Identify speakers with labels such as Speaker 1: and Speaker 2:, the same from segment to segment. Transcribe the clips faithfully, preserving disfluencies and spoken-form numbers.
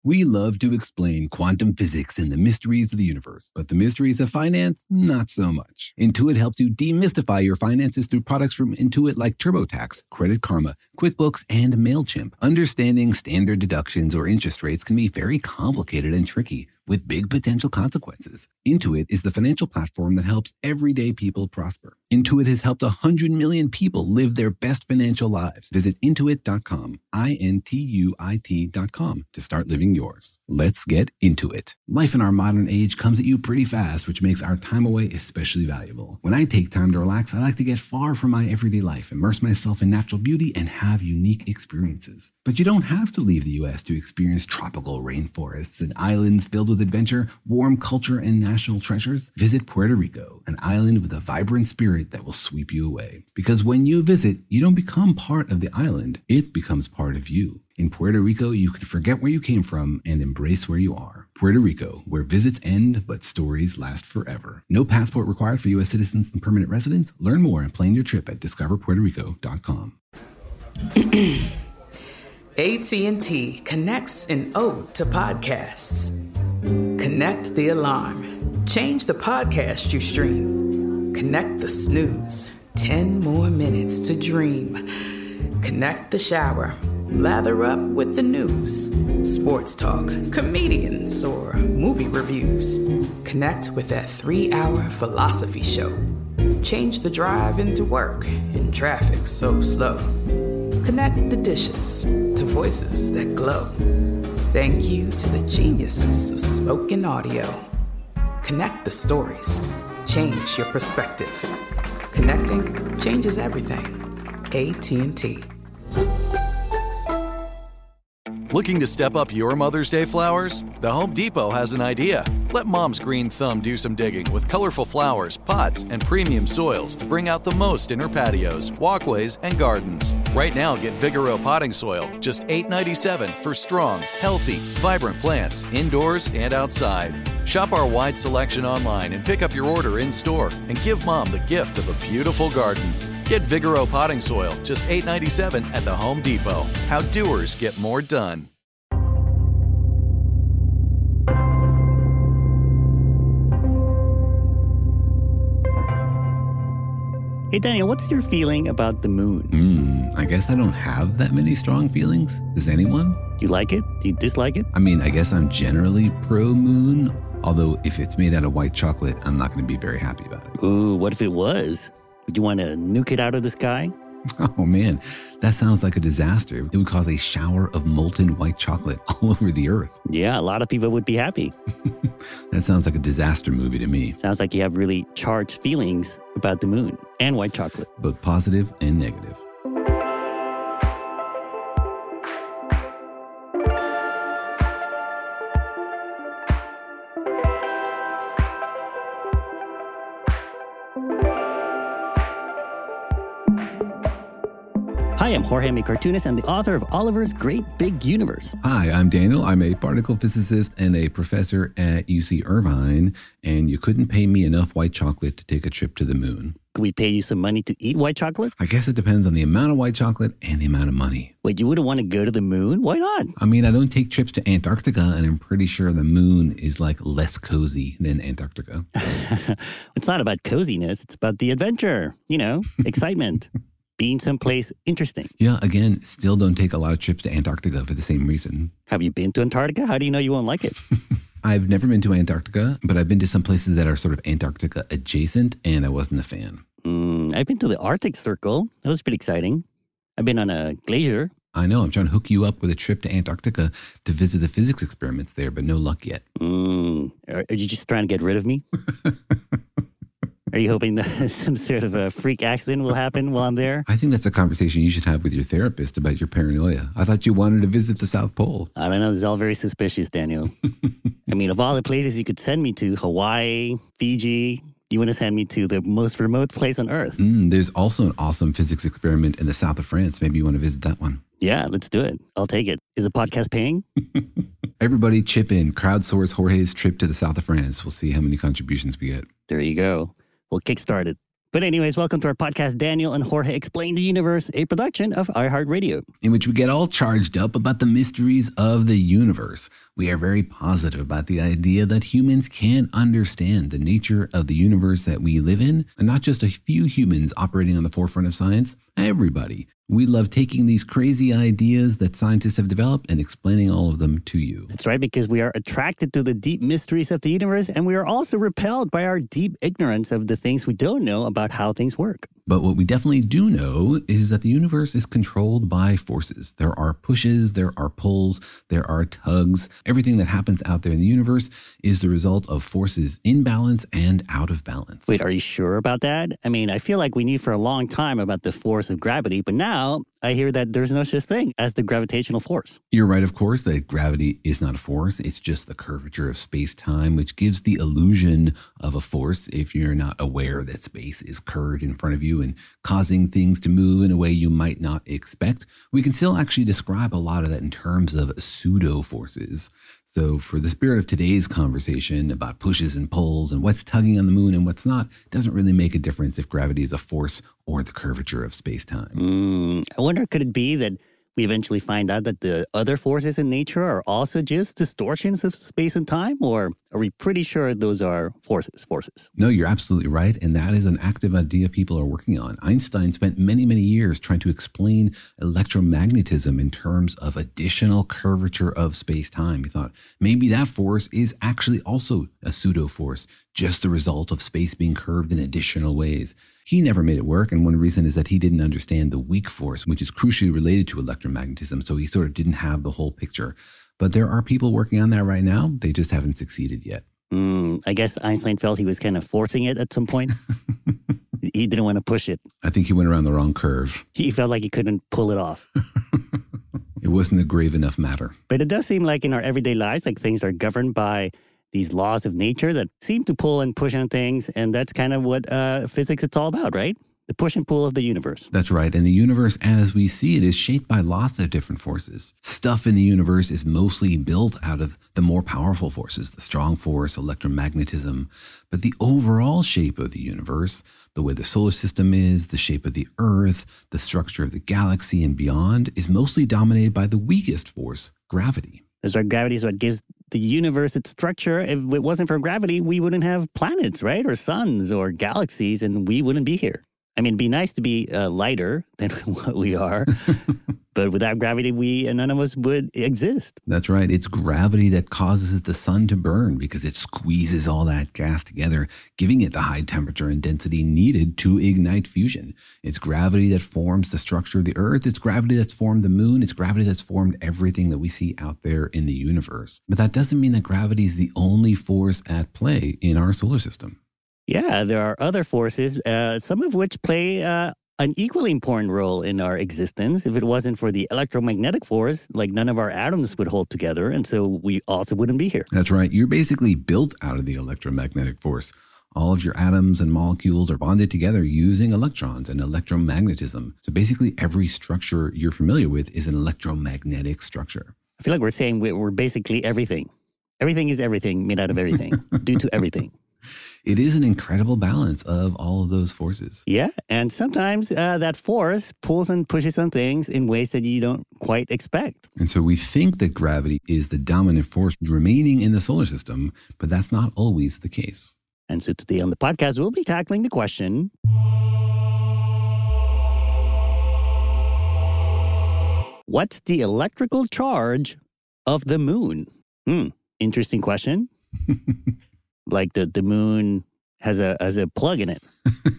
Speaker 1: We love to explain quantum physics and the mysteries of the universe, but the mysteries of finance, not so much. Intuit helps you demystify your finances through products from Intuit like TurboTax, Credit Karma, QuickBooks, and MailChimp. Understanding standard deductions or interest rates can be very complicated and tricky, with big potential consequences. Intuit is the financial platform that helps everyday people prosper. Intuit has helped one hundred million people live their best financial lives. Visit intuit dot com, I N T U I T dot com, to start living yours. Let's get into it. Life in our modern age comes at you pretty fast, which makes our time away especially valuable. When I take time to relax, I like to get far from my everyday life, immerse myself in natural beauty, and have unique experiences. But you don't have to leave the U S to experience tropical rainforests and islands filled with adventure, warm culture, and national treasures. Visit Puerto Rico, an island with a vibrant spirit that will sweep you away. Because when you visit, you don't become part of the island, it becomes part of you. In Puerto Rico, you can forget where you came from and embrace where you are. Puerto Rico, where visits end, but stories last forever. No passport required for U S citizens and permanent residents. Learn more and plan your trip at discover puerto rico dot com.
Speaker 2: A T and T connects an ode to podcasts. Connect the alarm. Change the podcast you stream. Connect the snooze. Ten more minutes to dream. Connect the shower. Lather up with the news. Sports talk, comedians, or movie reviews. Connect with that three-hour philosophy show. Change the drive into work in traffic so slow. Connect the dishes to voices that glow. Thank you to the geniuses of spoken audio. Connect the stories. Change your perspective. Connecting changes everything. A T and T.
Speaker 3: Looking to step up your Mother's Day flowers? The Home Depot has an idea. Let Mom's green thumb do some digging with colorful flowers, pots, and premium soils to bring out the most in her patios, walkways, and gardens. Right now, get Vigoro potting soil, just eight dollars and ninety-seven cents for strong, healthy, vibrant plants indoors and outside. Shop our wide selection online and pick up your order in-store and give Mom the gift of a beautiful garden. Get Vigoro potting soil, just eight dollars and ninety-seven cents at the Home Depot. How doers get more done.
Speaker 4: Hey, Daniel, what's your feeling about the moon?
Speaker 1: Hmm, I guess I don't have that many strong feelings. Does anyone?
Speaker 4: Do you like it? Do you dislike it?
Speaker 1: I mean, I guess I'm generally pro-moon, although if it's made out of white chocolate, I'm not going to be very happy about it.
Speaker 4: Ooh, what if it was? Would you want to nuke it out of the sky?
Speaker 1: Oh man, that sounds like a disaster. It would cause a shower of molten white chocolate all over the earth.
Speaker 4: Yeah, a lot of people would be happy.
Speaker 1: That sounds like a disaster movie to me.
Speaker 4: Sounds like you have really charged feelings about the moon and white chocolate.
Speaker 1: Both positive and negative.
Speaker 4: Hi, I'm Jorge, I'm a cartoonist and the author of Oliver's Great Big Universe.
Speaker 1: Hi, I'm Daniel. I'm a particle physicist and a professor at U C Irvine, and you couldn't pay me enough white chocolate to take a trip to the moon.
Speaker 4: Could we pay you some money to eat white chocolate?
Speaker 1: I guess it depends on the amount of white chocolate and the amount of money.
Speaker 4: Wait, you wouldn't want to go to the moon? Why not?
Speaker 1: I mean, I don't take trips to Antarctica, and I'm pretty sure the moon is like less cozy than Antarctica.
Speaker 4: It's not about coziness. It's about the adventure, you know, excitement. Being someplace interesting.
Speaker 1: Yeah, again, still don't take a lot of trips to Antarctica for the same reason.
Speaker 4: Have you been to Antarctica? How do you know you won't like it?
Speaker 1: I've never been to Antarctica, but I've been to some places that are sort of Antarctica adjacent, and I wasn't a fan.
Speaker 4: Mm, I've been to the Arctic Circle. That was pretty exciting. I've been on a glacier.
Speaker 1: I know. I'm trying to hook you up with a trip to Antarctica to visit the physics experiments there, but no luck yet.
Speaker 4: Mm, are, are you just trying to get rid of me? Are you hoping that some sort of a freak accident will happen while I'm there?
Speaker 1: I think that's a conversation you should have with your therapist about your paranoia. I thought you wanted to visit the South Pole.
Speaker 4: I don't know. This is all very suspicious, Daniel. I mean, of all the places you could send me to, Hawaii, Fiji, you want to send me to the most remote place on Earth.
Speaker 1: Mm, there's also an awesome physics experiment in the south of France. Maybe you want to visit that one.
Speaker 4: Yeah, let's do it. I'll take it. Is the podcast paying?
Speaker 1: Everybody chip in. Crowdsource Jorge's trip to the south of France. We'll see how many contributions we get.
Speaker 4: There you go. We'll kickstart it. But anyways, welcome to our podcast, Daniel and Jorge Explain the Universe, a production of iHeartRadio.
Speaker 1: In which we get all charged up about the mysteries of the universe. We are very positive about the idea that humans can understand the nature of the universe that we live in, and not just a few humans operating on the forefront of science, everybody. We love taking these crazy ideas that scientists have developed and explaining all of them to you.
Speaker 4: That's right, because we are attracted to the deep mysteries of the universe, and we are also repelled by our deep ignorance of the things we don't know about how things work.
Speaker 1: But what we definitely do know is that the universe is controlled by forces. There are pushes, there are pulls, there are tugs. Everything that happens out there in the universe is the result of forces in balance and out of balance.
Speaker 4: Wait, are you sure about that? I mean, I feel like we knew for a long time about the force of gravity, but now I hear that there's no such thing as the gravitational force.
Speaker 1: You're right, of course, that gravity is not a force. It's just the curvature of space-time, which gives the illusion of a force if you're not aware that space is curved in front of you and causing things to move in a way you might not expect. We can still actually describe a lot of that in terms of pseudo-forces. So for the spirit of today's conversation about pushes and pulls and what's tugging on the moon and what's not, it doesn't really make a difference if gravity is a force or the curvature of space-time.
Speaker 4: Mm, I wonder, could it be that we eventually find out that the other forces in nature are also just distortions of space and time? Or are we pretty sure those are forces, forces?
Speaker 1: No, you're absolutely right. And that is an active idea people are working on. Einstein spent many, many years trying to explain electromagnetism in terms of additional curvature of space-time. He thought maybe that force is actually also a pseudo-force, just the result of space being curved in additional ways. He never made it work, and one reason is that he didn't understand the weak force, which is crucially related to electromagnetism, so he sort of didn't have the whole picture. But there are people working on that right now. They just haven't succeeded yet.
Speaker 4: Mm, I guess Einstein felt he was kind of forcing it at some point. He didn't want to push it.
Speaker 1: I think he went around the wrong curve.
Speaker 4: He felt like he couldn't pull it off.
Speaker 1: It wasn't a grave enough matter.
Speaker 4: But it does seem like in our everyday lives, like things are governed by these laws of nature that seem to pull and push on things. And that's kind of what uh, physics is all about, right? The push and pull of the universe.
Speaker 1: That's right. And the universe as we see it is shaped by lots of different forces. Stuff in the universe is mostly built out of the more powerful forces, the strong force, electromagnetism. But the overall shape of the universe, the way the solar system is, the shape of the Earth, the structure of the galaxy and beyond, is mostly dominated by the weakest force, gravity.
Speaker 4: That's right. Gravity is what gives the universe its structure. If it wasn't for gravity, we wouldn't have planets, right? Or suns or galaxies, and we wouldn't be here. I mean, it'd be nice to be uh, lighter than what we are. But without gravity, we none of us would exist.
Speaker 1: That's right. It's gravity that causes the sun to burn because it squeezes all that gas together, giving it the high temperature and density needed to ignite fusion. It's gravity that forms the structure of the Earth. It's gravity that's formed the moon. It's gravity that's formed everything that we see out there in the universe. But that doesn't mean that gravity is the only force at play in our solar system.
Speaker 4: Yeah, there are other forces, uh, some of which play uh, an equally important role in our existence. If it wasn't for the electromagnetic force, like none of our atoms would hold together, and so we also wouldn't be here.
Speaker 1: That's right. You're basically built out of the electromagnetic force. All of your atoms and molecules are bonded together using electrons and electromagnetism. So basically every structure you're familiar with is an electromagnetic structure.
Speaker 4: I feel like we're saying we're basically everything. Everything is everything made out of everything, due to everything.
Speaker 1: It is an incredible balance of all of those forces.
Speaker 4: Yeah, and sometimes uh, that force pulls and pushes on things in ways that you don't quite expect.
Speaker 1: And so we think that gravity is the dominant force remaining in the solar system, but that's not always the case.
Speaker 4: And so today on the podcast, we'll be tackling the question, what's the electrical charge of the moon? Hmm, interesting question. Like the, the moon has a has a plug in it.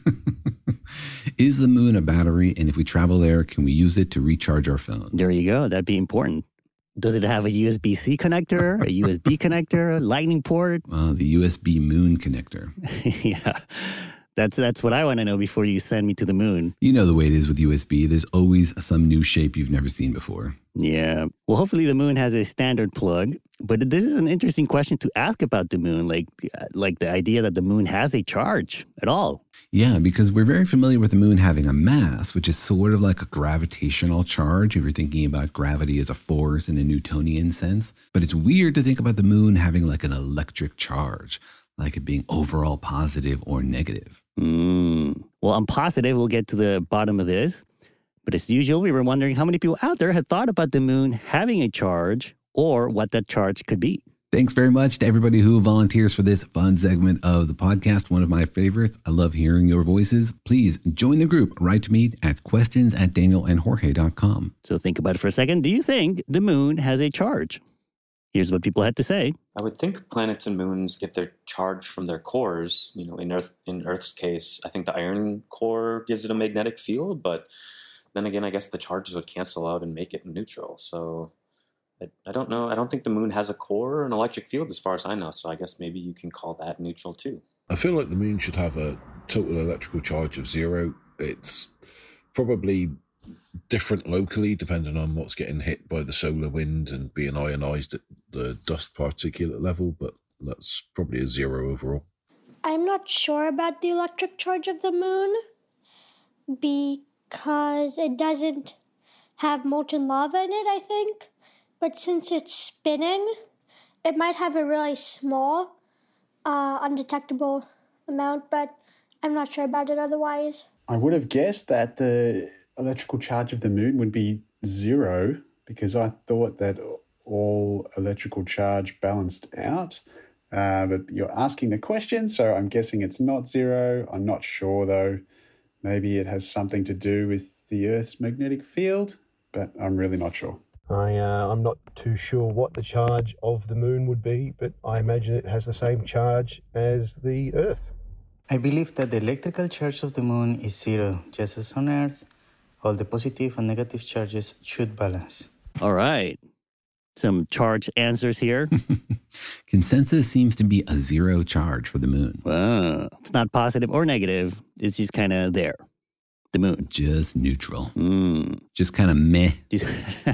Speaker 1: Is the moon a battery? And if we travel there, can we use it to recharge our phones?
Speaker 4: There you go. That'd be important. Does it have a U S B C connector, a U S B connector, a lightning port?
Speaker 1: Uh, the U S B moon connector.
Speaker 4: Yeah. That's that's what I want to know before you send me to the moon.
Speaker 1: You know the way it is with U S B. There's always some new shape you've never seen before.
Speaker 4: Yeah. Well, hopefully the moon has a standard plug. But this is an interesting question to ask about the moon, like like the idea that the moon has a charge at all.
Speaker 1: Yeah, because we're very familiar with the moon having a mass, which is sort of like a gravitational charge if you're thinking about gravity as a force in a Newtonian sense. But it's weird to think about the moon having like an electric charge, like it being overall positive or negative.
Speaker 4: Mm. Well, I'm positive we'll get to the bottom of this. But as usual, we were wondering how many people out there had thought about the moon having a charge or what that charge could be.
Speaker 1: Thanks very much to everybody who volunteers for this fun segment of the podcast. One of my favorites. I love hearing your voices. Please join the group. Write to me at questions at daniel and jorge dot com.
Speaker 4: So think about it for a second. Do you think the moon has a charge? Here's what people had to say.
Speaker 5: I would think planets and moons get their charge from their cores. You know, in Earth, in Earth's case, I think the iron core gives it a magnetic field, but then again, I guess the charges would cancel out and make it neutral. So I, I don't know. I don't think the moon has a core or an electric field as far as I know. So I guess maybe you can call that neutral too.
Speaker 6: I feel like the moon should have a total electrical charge of zero. It's probably different locally depending on what's getting hit by the solar wind and being ionized at the dust particulate level, but that's probably a zero overall.
Speaker 7: I'm not sure about the electric charge of the moon because it doesn't have molten lava in it, I think. But since it's spinning, it might have a really small, uh, undetectable amount, but I'm not sure about it otherwise.
Speaker 8: I would have guessed that the electrical charge of the moon would be zero because I thought that all electrical charge balanced out. Uh, but you're asking the question, so I'm guessing it's not zero. I'm not sure, though. Maybe it has something to do with the Earth's magnetic field, but I'm really not sure.
Speaker 9: I, uh, I'm not too sure what the charge of the moon would be, but I imagine it has the same charge as the Earth.
Speaker 10: I believe that the electrical charge of the moon is zero, just as on Earth. All the positive and negative charges should balance.
Speaker 4: All right. Some charge answers here.
Speaker 1: Consensus seems to be a zero charge for the moon.
Speaker 4: Wow. It's not positive or negative. It's just kind of there. The moon.
Speaker 1: Just neutral.
Speaker 4: Mm.
Speaker 1: Just kind of meh.
Speaker 4: Just,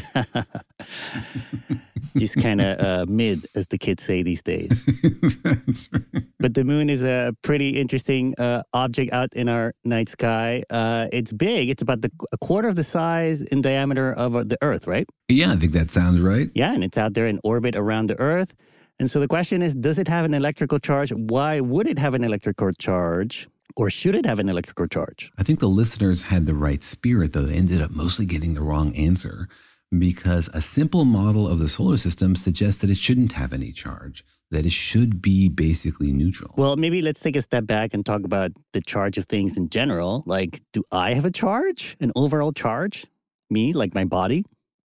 Speaker 4: just kind of uh, mid, as the kids say these days.
Speaker 1: That's right.
Speaker 4: But the moon is a pretty interesting uh, object out in our night sky. Uh, it's big. It's about the, a quarter of the size in diameter of uh, the Earth, right?
Speaker 1: Yeah, I think that sounds right.
Speaker 4: Yeah, and it's out there in orbit around the Earth. And so the question is, does it have an electrical charge? Why would it have an electrical charge? Or should it have an electrical charge?
Speaker 1: I think the listeners had the right spirit, though they ended up mostly getting the wrong answer because a simple model of the solar system suggests that it shouldn't have any charge, that it should be basically neutral.
Speaker 4: Well, maybe let's take a step back and talk about the charge of things in general. Like, do I have a charge, an overall charge? Me, like my body?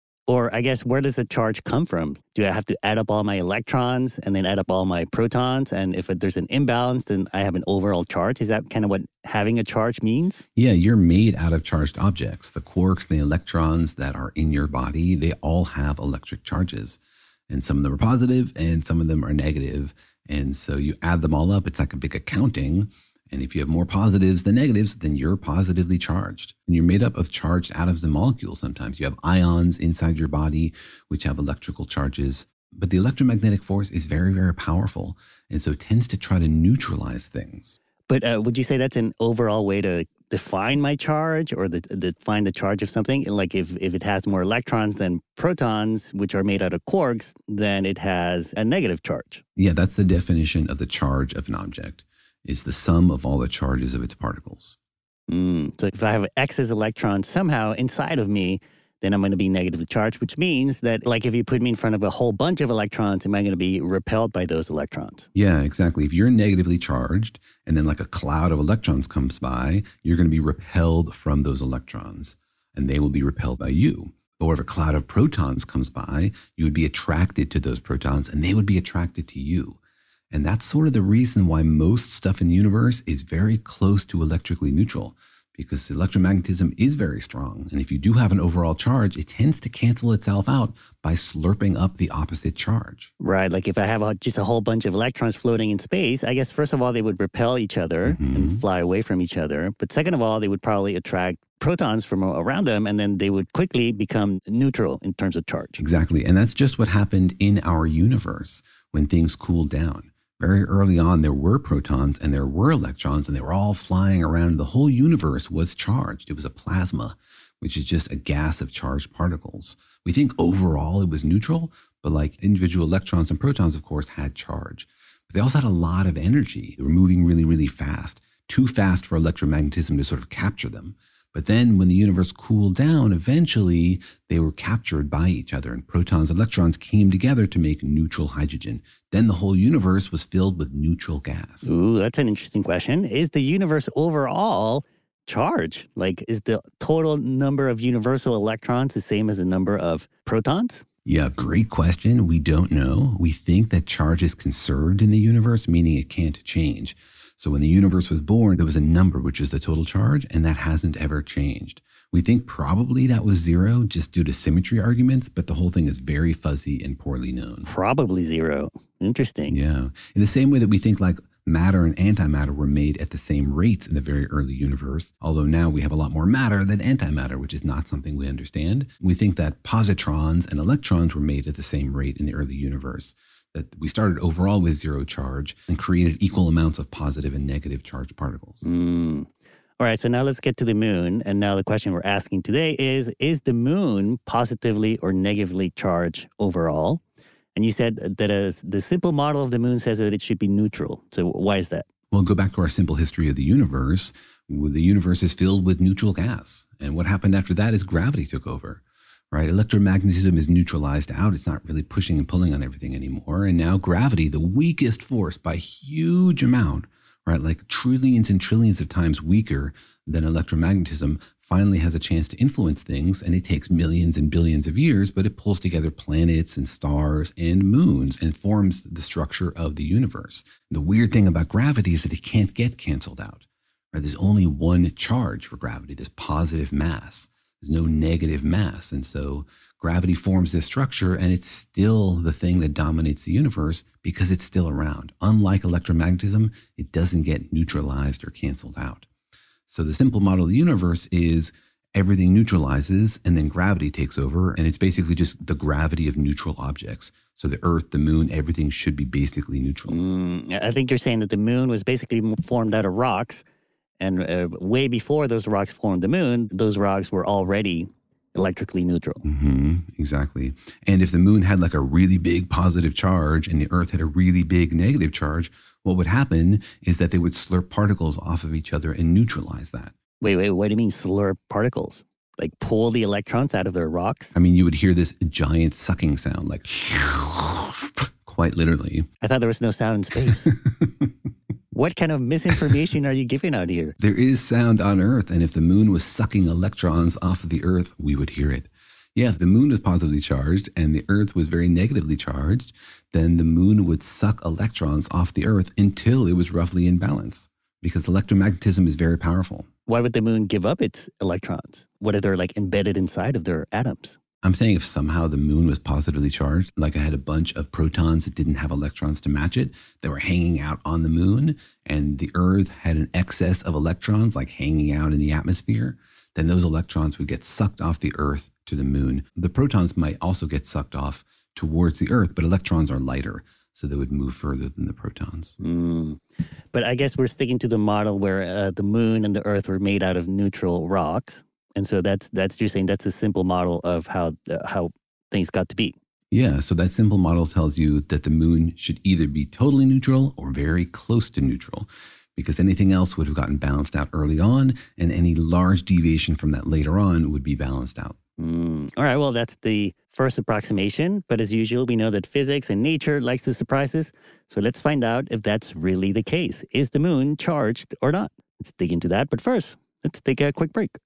Speaker 4: Or I guess, where does the charge come from? Do I have to add up all my electrons and then add up all my protons? And if there's an imbalance, then I have an overall charge. Is that kind of what having a charge means?
Speaker 1: Yeah, you're made out of charged objects. The quarks, the electrons that are in your body, they all have electric charges. And some of them are positive and some of them are negative. And so you add them all up. It's like a big accounting. And if you have more positives than negatives, then you're positively charged. And you're made up of charged atoms and molecules sometimes. You have ions inside your body, which have electrical charges. But the electromagnetic force is very, very powerful. And so it tends to try to neutralize things.
Speaker 4: But uh, would you say that's an overall way to define my charge or the, define the charge of something? Like if, if it has more electrons than protons, which are made out of quarks, then it has a negative charge.
Speaker 1: Yeah, that's the definition of the charge of an object. Is the sum of all the charges of its particles.
Speaker 4: Mm, so if I have excess electrons somehow inside of me, then I'm going to be negatively charged, which means that, like, if you put me in front of a whole bunch of electrons, am I going to be repelled by those electrons?
Speaker 1: Yeah, exactly. If you're negatively charged and then like a cloud of electrons comes by, you're going to be repelled from those electrons and they will be repelled by you. Or if a cloud of protons comes by, you would be attracted to those protons and they would be attracted to you. And that's sort of the reason why most stuff in the universe is very close to electrically neutral, because electromagnetism is very strong. And if you do have an overall charge, it tends to cancel itself out by slurping up the opposite charge.
Speaker 4: Right. Like if I have a, just a whole bunch of electrons floating in space, I guess, first of all, they would repel each other mm-hmm. and fly away from each other. But second of all, they would probably attract protons from around them, and then they would quickly become neutral in terms of charge.
Speaker 1: Exactly. And that's just what happened in our universe when things cooled down. Very early on, there were protons and there were electrons, and they were all flying around. The whole universe was charged. It was a plasma, which is just a gas of charged particles. We think overall it was neutral, but like individual electrons and protons, of course, had charge. But they also had a lot of energy. They were moving really, really fast. too fast for electromagnetism to sort of capture them. But then when the universe cooled down, eventually they were captured by each other, and protons and electrons came together to make neutral hydrogen. Then the whole universe was filled with neutral gas.
Speaker 4: Ooh, that's an interesting question. Is the universe overall charged? Like, is the total number of universal electrons the same as the number of protons?
Speaker 1: Yeah, great question. We don't know. We think that charge is conserved in the universe, meaning it can't change. So when the universe was born, there was a number, which is the total charge, and that hasn't ever changed. We think probably that was zero just due to symmetry arguments, but the whole thing is very fuzzy and poorly known.
Speaker 4: Probably zero. Interesting.
Speaker 1: Yeah. In the same way that we think like matter and antimatter were made at the same rates in the very early universe, although now we have a lot more matter than antimatter, which is not something we understand. We think that positrons and electrons were made at the same rate in the early universe, that we started overall with zero charge and created equal amounts of positive and negative charged particles.
Speaker 4: Mm. All right, so now let's get to the moon. And now the question we're asking today is, is the moon positively or negatively charged overall? And you said that a, the simple model of the moon says that it should be neutral. So why is that?
Speaker 1: Well, go back to our simple history of the universe. The universe is filled with neutral gas. And what happened after that is gravity took over. Right? Electromagnetism is neutralized out. It's not really pushing and pulling on everything anymore. And now gravity, the weakest force by a huge amount, right? Like trillions and trillions of times weaker than electromagnetism, finally has a chance to influence things. And it takes millions and billions of years, but it pulls together planets and stars and moons and forms the structure of the universe. The weird thing about gravity is that it can't get canceled out. Right? There's only one charge for gravity, this positive mass. There's no negative mass. And so gravity forms this structure, and it's still the thing that dominates the universe because it's still around. Unlike electromagnetism, it doesn't get neutralized or canceled out. So the simple model of the universe is everything neutralizes and then gravity takes over. And it's basically just the gravity of neutral objects. So the Earth, the moon, everything should be basically neutral.
Speaker 4: Mm, I think you're saying that the moon was basically formed out of rocks. And uh, way before those rocks formed the moon, those rocks were already electrically neutral.
Speaker 1: Mm-hmm, exactly. And if the moon had like a really big positive charge and the Earth had a really big negative charge, what would happen is that they would slurp particles off of each other and neutralize that.
Speaker 4: Wait, wait, what do you mean slurp particles? Like pull the electrons out of their rocks?
Speaker 1: I mean, you would hear this giant sucking sound, like quite literally.
Speaker 4: I thought there was no sound in space. What kind of misinformation are you giving out here?
Speaker 1: There is sound on Earth, and if the moon was sucking electrons off of the Earth, we would hear it. Yeah, if the moon was positively charged and the Earth was very negatively charged, then the moon would suck electrons off the Earth until it was roughly in balance, because electromagnetism is very powerful.
Speaker 4: Why would the moon give up its electrons? What if they're like embedded inside of their atoms?
Speaker 1: I'm saying if somehow the moon was positively charged, like I had a bunch of protons that didn't have electrons to match it, that were hanging out on the moon, and the Earth had an excess of electrons like hanging out in the atmosphere, then those electrons would get sucked off the Earth to the moon. The protons might also get sucked off towards the Earth, but electrons are lighter, so they would move further than the protons.
Speaker 4: Mm. But I guess we're sticking to the model where uh, the moon and the Earth were made out of neutral rocks. And so that's, that's you're saying that's a simple model of how uh, how things got to be.
Speaker 1: Yeah, so that simple model tells you that the moon should either be totally neutral or very close to neutral, because anything else would have gotten balanced out early on, and any large deviation from that later on would be balanced out.
Speaker 4: Mm. All right, well, that's the first approximation. But as usual, we know that physics and nature likes to surprise us. So let's find out if that's really the case. Is the moon charged or not? Let's dig into that. But first, let's take a quick break.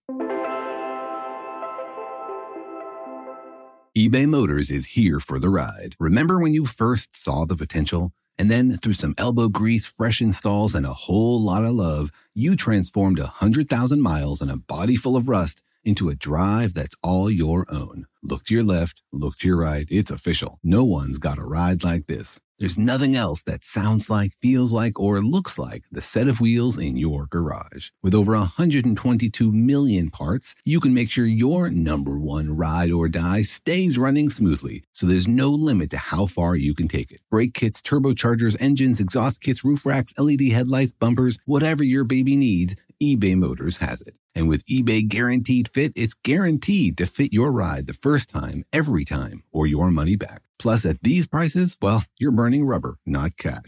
Speaker 1: eBay Motors is here for the ride. Remember when you first saw the potential? And then through some elbow grease, fresh installs, and a whole lot of love, you transformed one hundred thousand miles and a body full of rust into a drive that's all your own. Look to your left, look to your right. It's official. No one's got a ride like this. There's nothing else that sounds like, feels like, or looks like the set of wheels in your garage. With over one hundred twenty-two million parts, you can make sure your number one ride or die stays running smoothly, so there's no limit to how far you can take it. Brake kits, turbochargers, engines, exhaust kits, roof racks, L E D headlights, bumpers, whatever your baby needs, eBay Motors has it. And with eBay Guaranteed Fit, it's guaranteed to fit your ride the first time, every time, or your money back. Plus, at these prices, well, you're burning rubber, not cash.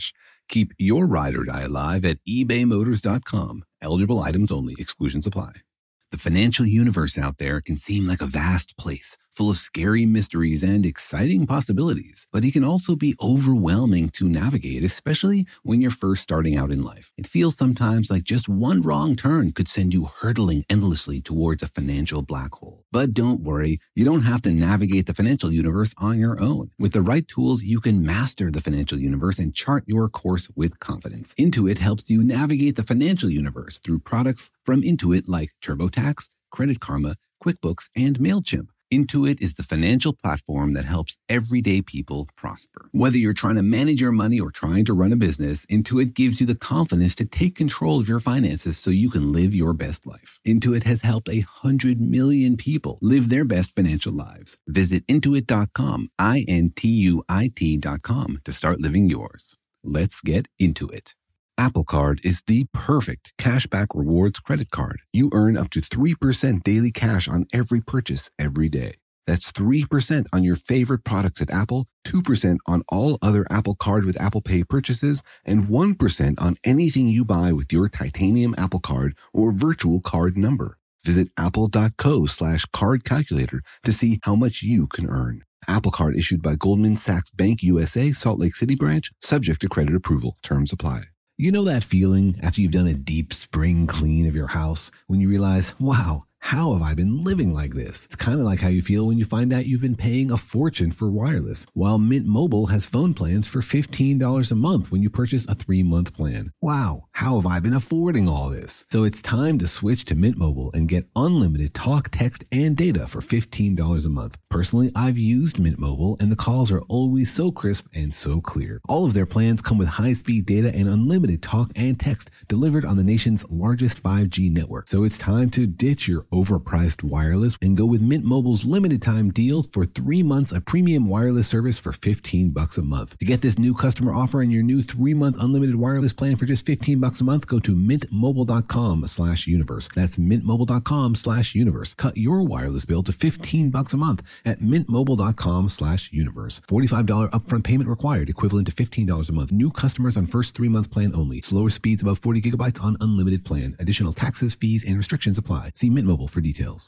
Speaker 1: Keep your ride or die alive at ebay motors dot com. Eligible items only. Exclusions apply. The financial universe out there can seem like a vast place, full of scary mysteries and exciting possibilities, but it can also be overwhelming to navigate, especially when you're first starting out in life. It feels sometimes like just one wrong turn could send you hurtling endlessly towards a financial black hole. But don't worry, you don't have to navigate the financial universe on your own. With the right tools, you can master the financial universe and chart your course with confidence. Intuit helps you navigate the financial universe through products from Intuit like TurboTax, Credit Karma, QuickBooks, and MailChimp. Intuit is the financial platform that helps everyday people prosper. Whether you're trying to manage your money or trying to run a business, Intuit gives you the confidence to take control of your finances so you can live your best life. Intuit has helped a hundred million people live their best financial lives. Visit intuit dot com, I N T U I T dot com to start living yours. Let's get into it. Apple Card is the perfect cashback rewards credit card. You earn up to three percent daily cash on every purchase every day. That's three percent on your favorite products at Apple, two percent on all other Apple Card with Apple Pay purchases, and one percent on anything you buy with your titanium Apple Card or virtual card number. Visit apple.co slash card calculator to see how much you can earn. Apple Card issued by Goldman Sachs Bank U S A, Salt Lake City branch, subject to credit approval. Terms apply. You know that feeling after you've done a deep spring clean of your house when you realize, wow, how have I been living like this? It's kind of like how you feel when you find out you've been paying a fortune for wireless, while Mint Mobile has phone plans for fifteen dollars a month when you purchase a three-month plan. Wow, how have I been affording all this? So it's time to switch to Mint Mobile and get unlimited talk, text, and data for fifteen dollars a month. Personally, I've used Mint Mobile, and the calls are always so crisp and so clear. All of their plans come with high-speed data and unlimited talk and text delivered on the nation's largest five G network. So it's time to ditch your overpriced wireless and go with Mint Mobile's limited time deal for three months of premium wireless service for fifteen bucks a month. To get this new customer offer and your new three-month unlimited wireless plan for just fifteen bucks a month, go to mintmobile.com slash universe. That's mintmobile.com slash universe. Cut your wireless bill to fifteen bucks a month at mintmobile.com slash universe. forty-five dollars upfront payment required, equivalent to fifteen dollars a month. New customers on first three-month plan only. Slower speeds above forty gigabytes on unlimited plan. Additional taxes, fees, and restrictions apply. See Mint Mobile for details.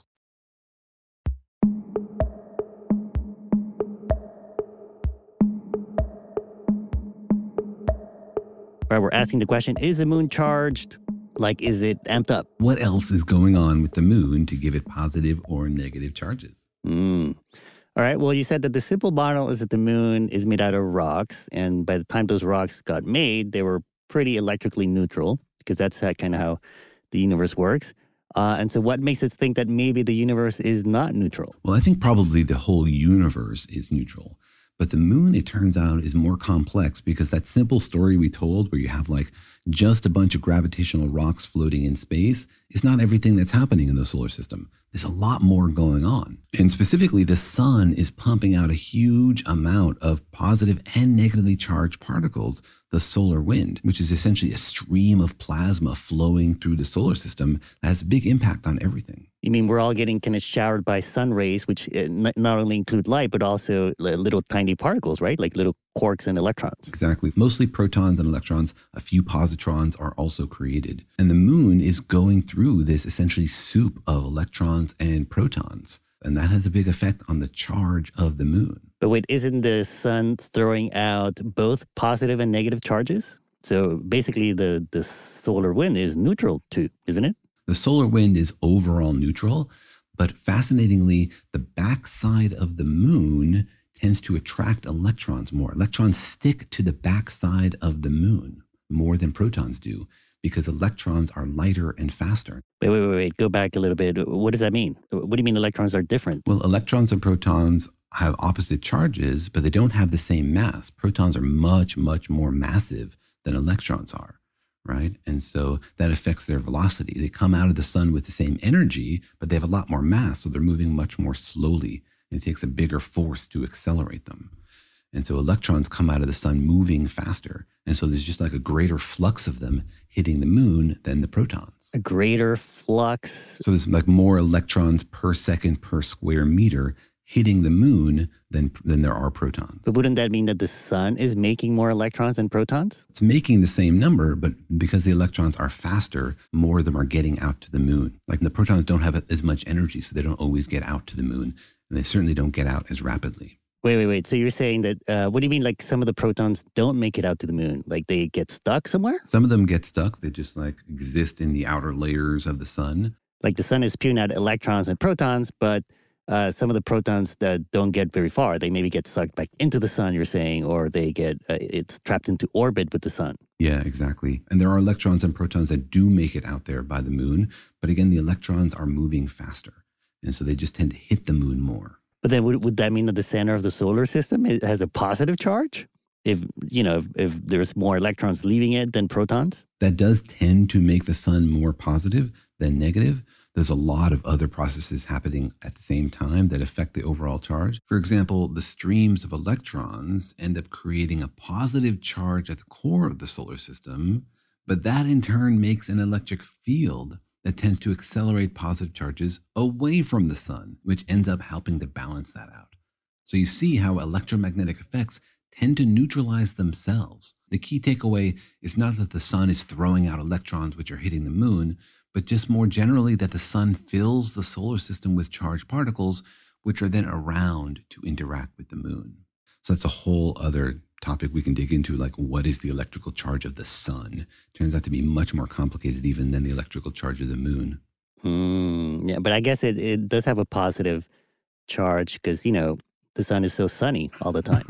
Speaker 4: Right, we're asking the question, is the moon charged? Like, is it amped up?
Speaker 1: What else is going on with the moon to give it positive or negative charges?
Speaker 4: Mm. All right, well, you said that the simple model is that the moon is made out of rocks, and by the time those rocks got made, they were pretty electrically neutral, because that's how, kind of how the universe works. Uh, and so what makes us think that maybe the universe is not neutral?
Speaker 1: Well, I think probably the whole universe is neutral. But the moon, it turns out, is more complex because that simple story we told where you have like just a bunch of gravitational rocks floating in space is not everything that's happening in the solar system. There's a lot more going on. And specifically, the sun is pumping out a huge amount of positive and negatively charged particles, the solar wind, which is essentially a stream of plasma flowing through the solar system that has a big impact on everything.
Speaker 4: You mean we're all getting kind of showered by sun rays, which not only include light, but also little tiny particles, right? Like little quarks and electrons.
Speaker 1: Exactly. Mostly protons and electrons. A few positrons are also created. And the moon is going through this essentially soup of electrons and protons. And that has a big effect on the charge of the moon.
Speaker 4: But wait, isn't the sun throwing out both positive and negative charges? So basically the, the solar wind is neutral too, isn't it?
Speaker 1: The solar wind is overall neutral, but fascinatingly, the backside of the moon tends to attract electrons more. Electrons stick to the backside of the moon more than protons do because electrons are lighter and faster.
Speaker 4: Wait, wait, wait, wait. Go back a little bit. What does that mean? What do you mean electrons are different?
Speaker 1: Well, electrons and protons have opposite charges, but they don't have the same mass. Protons are much, much more massive than electrons are. Right? And so that affects their velocity. They come out of the sun with the same energy, but they have a lot more mass, so they're moving much more slowly. And it takes a bigger force to accelerate them. And so electrons come out of the sun moving faster. And so there's just like a greater flux of them hitting the moon than the protons.
Speaker 4: A greater flux?
Speaker 1: So there's like more electrons per second per square meter hitting the moon than than there are protons.
Speaker 4: But wouldn't that mean that the sun is making more electrons than protons?
Speaker 1: It's making the same number, but because the electrons are faster, more of them are getting out to the moon. Like the protons don't have as much energy, so they don't always get out to the moon. And they certainly don't get out as rapidly.
Speaker 4: Wait, wait, wait. So you're saying that, uh, what do you mean like some of the protons don't make it out to the moon? Like they get stuck somewhere?
Speaker 1: Some of them get stuck. They just like exist in the outer layers of the sun.
Speaker 4: Like the sun is spewing out electrons and protons, but Uh, some of the protons that don't get very far, they maybe get sucked back into the sun, you're saying, or they get, uh, it's trapped into orbit with the sun.
Speaker 1: Yeah, exactly. And there are electrons and protons that do make it out there by the moon. But again, the electrons are moving faster. And so they just tend to hit the moon more.
Speaker 4: But then would, would that mean that the center of the solar system it has a positive charge? If, you know, if, if there's more electrons leaving it than protons?
Speaker 1: That does tend to make the sun more positive than negative. There's a lot of other processes happening at the same time that affect the overall charge. For example, the streams of electrons end up creating a positive charge at the core of the solar system, but that in turn makes an electric field that tends to accelerate positive charges away from the sun, which ends up helping to balance that out. So you see how electromagnetic effects tend to neutralize themselves. The key takeaway is not that the sun is throwing out electrons which are hitting the moon, but just more generally that the sun fills the solar system with charged particles, which are then around to interact with the moon. So that's a whole other topic we can dig into, like what is the electrical charge of the sun? Turns out to be much more complicated even than the electrical charge of the moon.
Speaker 4: Mm, yeah, but I guess it, it does have a positive charge because, you know, the sun is so sunny all the time.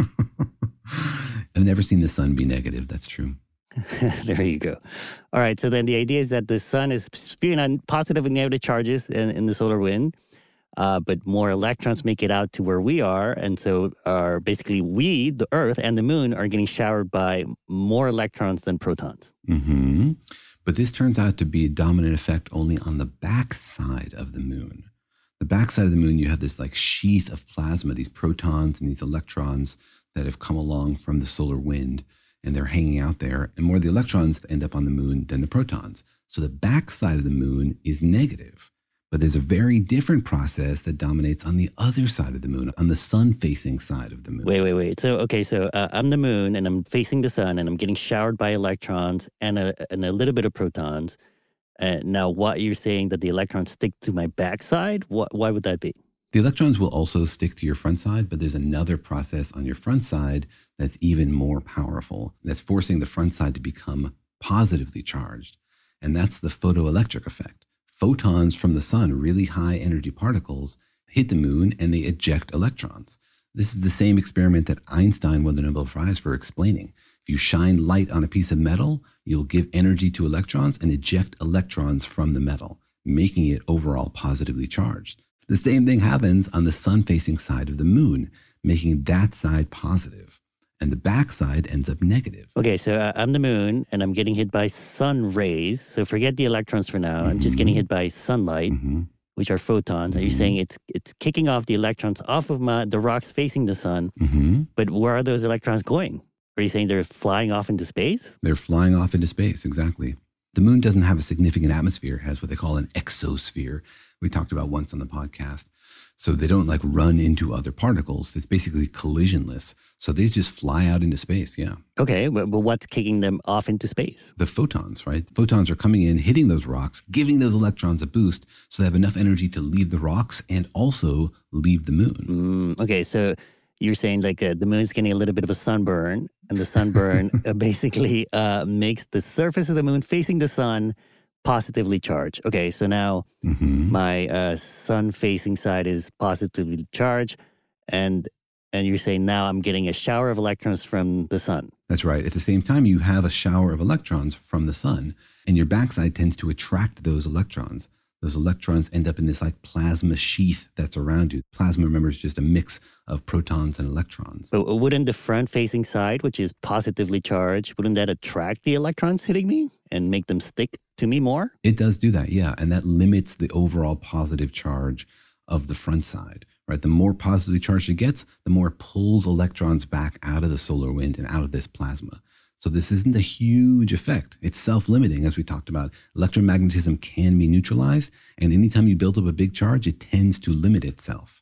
Speaker 1: I've never seen the sun be negative. That's true.
Speaker 4: There you go. All right. So then the idea is that the sun is spewing on positive and negative charges in, in the solar wind, uh, but more electrons make it out to where we are. And so are basically we, the Earth and the moon, are getting showered by more electrons than protons.
Speaker 1: Mm-hmm. But this turns out to be a dominant effect only on the backside of the moon. The backside of the moon, you have this like sheath of plasma, these protons and these electrons that have come along from the solar wind. And they're hanging out there, and more of the electrons end up on the moon than the protons. So the backside of the moon is negative. But there's a very different process that dominates on the other side of the moon, on the sun-facing side of the moon.
Speaker 4: Wait, wait, wait. So, okay, so uh, I'm the moon, and I'm facing the sun, and I'm getting showered by electrons and a, and a little bit of protons. Uh, now, what you're saying that the electrons stick to my backside? What, why would that be?
Speaker 1: The electrons will also stick to your front side, but there's another process on your front side that's even more powerful. That's forcing the front side to become positively charged. And that's the photoelectric effect. Photons from the sun, really high energy particles, hit the moon and they eject electrons. This is the same experiment that Einstein won the Nobel Prize for explaining. If you shine light on a piece of metal, you'll give energy to electrons and eject electrons from the metal, making it overall positively charged. The same thing happens on the sun-facing side of the moon, making that side positive, and the back side ends up negative.
Speaker 4: Okay, so uh, I'm the moon, and I'm getting hit by sun rays. So forget the electrons for now. Mm-hmm. I'm just getting hit by sunlight, mm-hmm. which are photons. Mm-hmm. And you're saying it's it's kicking off the electrons off of my the rocks facing the sun. Mm-hmm. But where are those electrons going? Are you saying they're flying off into space?
Speaker 1: They're flying off into space, exactly. The moon doesn't have a significant atmosphere. It has what they call an exosphere. We talked about once on the podcast. So they don't like run into other particles. It's basically collisionless. So they just fly out into space, yeah.
Speaker 4: Okay, but, but what's kicking them off into space?
Speaker 1: The photons, right? Photons are coming in, hitting those rocks, giving those electrons a boost so they have enough energy to leave the rocks and also leave the moon.
Speaker 4: Mm, okay, so you're saying like uh, the moon's getting a little bit of a sunburn, and the sunburn uh, basically uh, makes the surface of the moon facing the sun positively charged. Okay, so now mm-hmm. my uh, sun-facing side is positively charged, and and you're saying now I'm getting a shower of electrons from the sun.
Speaker 1: That's right. At the same time, you have a shower of electrons from the sun, and your backside tends to attract those electrons. Those electrons end up in this like plasma sheath that's around you. Plasma, remember, is just a mix of protons and electrons.
Speaker 4: So wouldn't the front-facing side, which is positively charged, wouldn't that attract the electrons hitting me and make them stick to me more?
Speaker 1: It does do that, yeah. And that limits the overall positive charge of the front side, right? The more positively charged it gets, the more it pulls electrons back out of the solar wind and out of this plasma. So this isn't a huge effect. It's self-limiting, as we talked about. Electromagnetism can be neutralized, and anytime you build up a big charge, it tends to limit itself.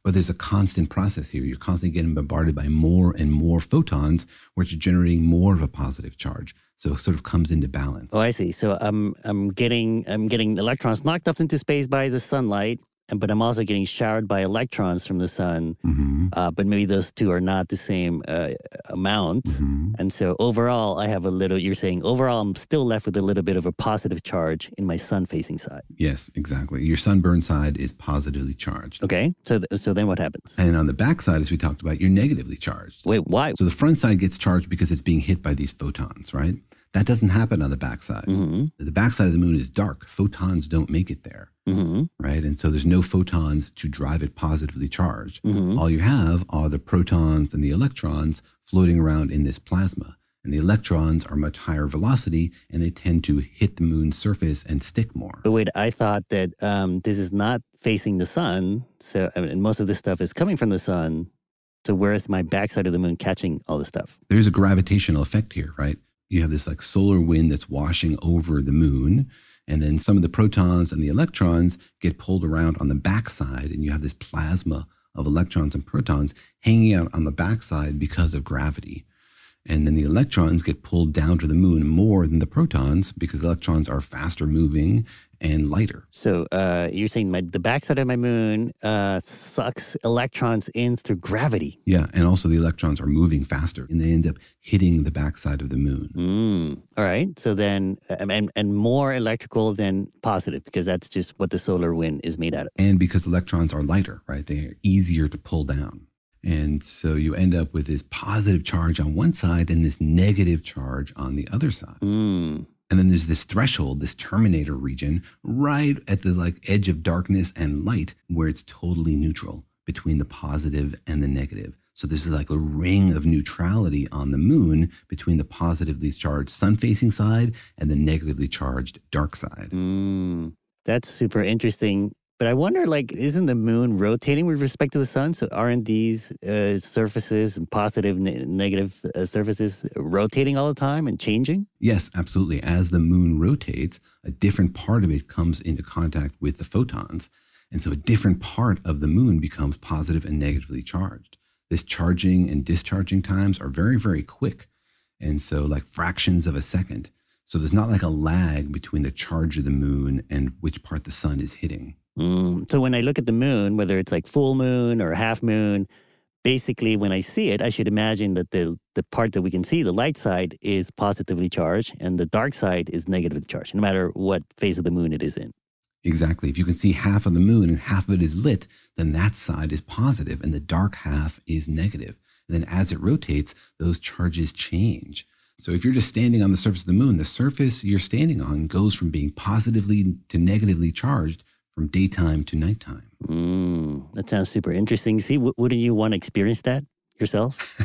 Speaker 1: But there's a constant process here. You're constantly getting bombarded by more and more photons, which are generating more of a positive charge. So it sort of comes into balance.
Speaker 4: Oh, I see. So I'm I'm getting I'm getting electrons knocked off into space by the sunlight, and but I'm also getting showered by electrons from the sun.
Speaker 1: Mm-hmm.
Speaker 4: Uh, but maybe those two are not the same uh, amount.
Speaker 1: Mm-hmm.
Speaker 4: And so overall, I have a little. You're saying overall, I'm still left with a little bit of a positive charge in my sun-facing side.
Speaker 1: Yes, exactly. Your sunburn side is positively charged.
Speaker 4: Okay. So th- so then what happens?
Speaker 1: And on the back side, as we talked about, you're negatively charged.
Speaker 4: Wait, why?
Speaker 1: So the front side gets charged because it's being hit by these photons, right? That doesn't happen on the backside.
Speaker 4: Mm-hmm.
Speaker 1: The backside of the moon is dark. Photons don't make it there,
Speaker 4: Mm-hmm.
Speaker 1: right? And so there's no photons to drive it positively charged.
Speaker 4: Mm-hmm.
Speaker 1: All you have are the protons and the electrons floating around in this plasma. And the electrons are much higher velocity, and they tend to hit the moon's surface and stick more.
Speaker 4: But wait, I thought that um, this is not facing the sun. So I mean, most of this stuff is coming from the sun. So where is my backside of the moon catching all this stuff?
Speaker 1: There's a gravitational effect here, right? You have this like solar wind that's washing over the moon, and then some of the protons and the electrons get pulled around on the backside, and you have this plasma of electrons and protons hanging out on the backside because of gravity. And then the electrons get pulled down to the moon more than the protons because electrons are faster moving and lighter.
Speaker 4: So uh, you're saying my, the backside of my moon uh, sucks electrons in through gravity.
Speaker 1: Yeah, and also the electrons are moving faster, and they end up hitting the backside of the moon.
Speaker 4: Mm. All right. So then, um, and, and more electrical than positive, because that's just what the solar wind is made out of.
Speaker 1: And because electrons are lighter, right? They're easier to pull down. And so you end up with this positive charge on one side and this negative charge on the other side.
Speaker 4: Mm.
Speaker 1: And then there's this threshold, this terminator region, right at the like edge of darkness and light, where it's totally neutral between the positive and the negative. So this is like a ring of neutrality on the moon between the positively charged sun-facing side and the negatively charged dark side.
Speaker 4: Mm. That's super interesting. But I wonder, like, isn't the moon rotating with respect to the sun? So aren't these uh, surfaces, positive, ne- negative uh, surfaces, rotating all the time and changing?
Speaker 1: Yes, absolutely. As the moon rotates, a different part of it comes into contact with the photons. And so a different part of the moon becomes positive and negatively charged. This charging and discharging times are very, very quick. And so like fractions of a second. So there's not like a lag between the charge of the moon and which part the sun is hitting.
Speaker 4: Mm. So when I look at the moon, whether it's like full moon or half moon, basically when I see it, I should imagine that the, the part that we can see, the light side, is positively charged and the dark side is negatively charged, no matter what phase of the moon it is in.
Speaker 1: Exactly. If you can see half of the moon and half of it is lit, then that side is positive and the dark half is negative. And then as it rotates, those charges change. So if you're just standing on the surface of the moon, the surface you're standing on goes from being positively to negatively charged from daytime to nighttime.
Speaker 4: Mm, that sounds super interesting. See, w- wouldn't you want to experience that yourself?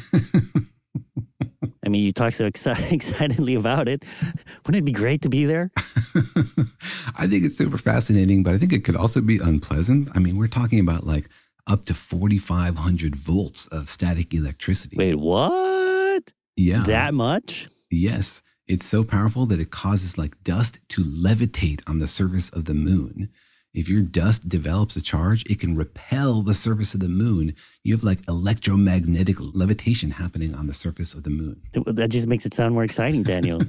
Speaker 4: I mean, you talk so exci- excitedly about it. Wouldn't it be great to be there?
Speaker 1: I think it's super fascinating, but I think it could also be unpleasant. I mean, we're talking about like up to forty-five hundred volts of static electricity.
Speaker 4: Wait, what?
Speaker 1: Yeah.
Speaker 4: That much?
Speaker 1: Yes. It's so powerful that it causes like dust to levitate on the surface of the moon. If your dust develops a charge, it can repel the surface of the moon. You have like electromagnetic levitation happening on the surface of the moon.
Speaker 4: That just makes it sound more exciting, Daniel.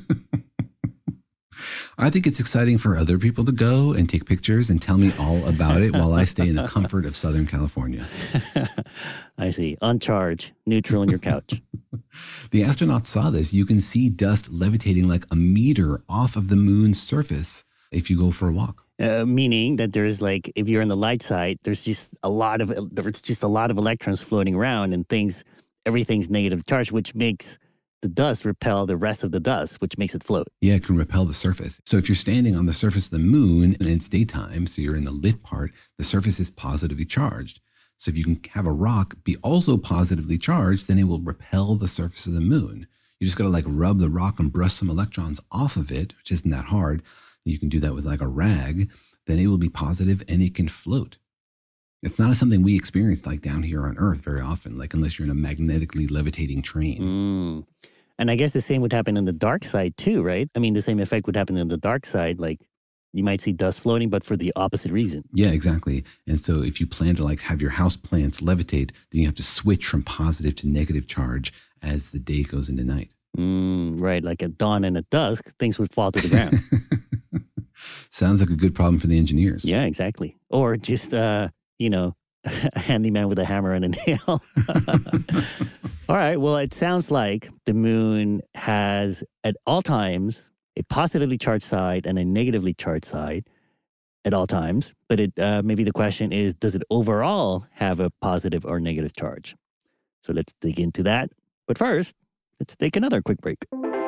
Speaker 1: I think it's exciting for other people to go and take pictures and tell me all about it while I stay in the comfort of Southern California.
Speaker 4: I see. On charge, neutral on your couch.
Speaker 1: The astronauts saw this. You can see dust levitating like a meter off of the moon's surface if you go for a walk.
Speaker 4: Uh, meaning that there's like, if you're on the light side, there's just a lot of there's just a lot of electrons floating around, and things, everything's negative charge, which makes the dust repel the rest of the dust, which makes it float.
Speaker 1: Yeah, it can repel the surface. So if you're standing on the surface of the moon and it's daytime, so you're in the lit part, the surface is positively charged. So if you can have a rock be also positively charged, then it will repel the surface of the moon. You just got to like rub the rock and brush some electrons off of it, which isn't that hard. You can do that with like a rag, then it will be positive and it can float. It's not something we experience like down here on Earth very often, like unless you're in a magnetically levitating train.
Speaker 4: Mm. And I guess the same would happen in the dark side too, right? I mean, the same effect would happen in the dark side. Like You might see dust floating, but for the opposite reason.
Speaker 1: Yeah, exactly. And so if you plan to like have your house plants levitate, then you have to switch from positive to negative charge as the day goes into night.
Speaker 4: Mm, right. Like at dawn and at dusk, things would fall to the ground.
Speaker 1: Sounds like a good problem for the engineers.
Speaker 4: Yeah, exactly. Or just, uh, you know, a handyman with a hammer and a nail. All right. Well, it sounds like the moon has at all times a positively charged side and a negatively charged side at all times. But it uh, maybe the question is, does it overall have a positive or negative charge? So let's dig into that. But first, let's take another quick break.